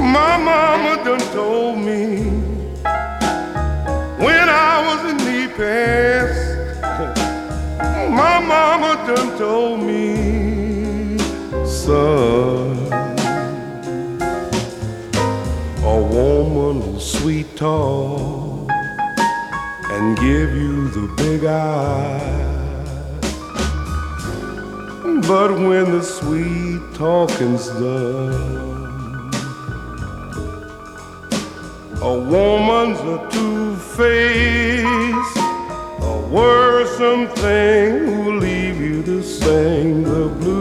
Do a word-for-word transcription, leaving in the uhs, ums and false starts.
My mama done told me when I was in knee pants. My mama done told me, son, a woman will sweet talk and give you the big eye, but when the sweet talking's done, a woman's a two-faced, a worrisome thing who'll leave you to sing the blues.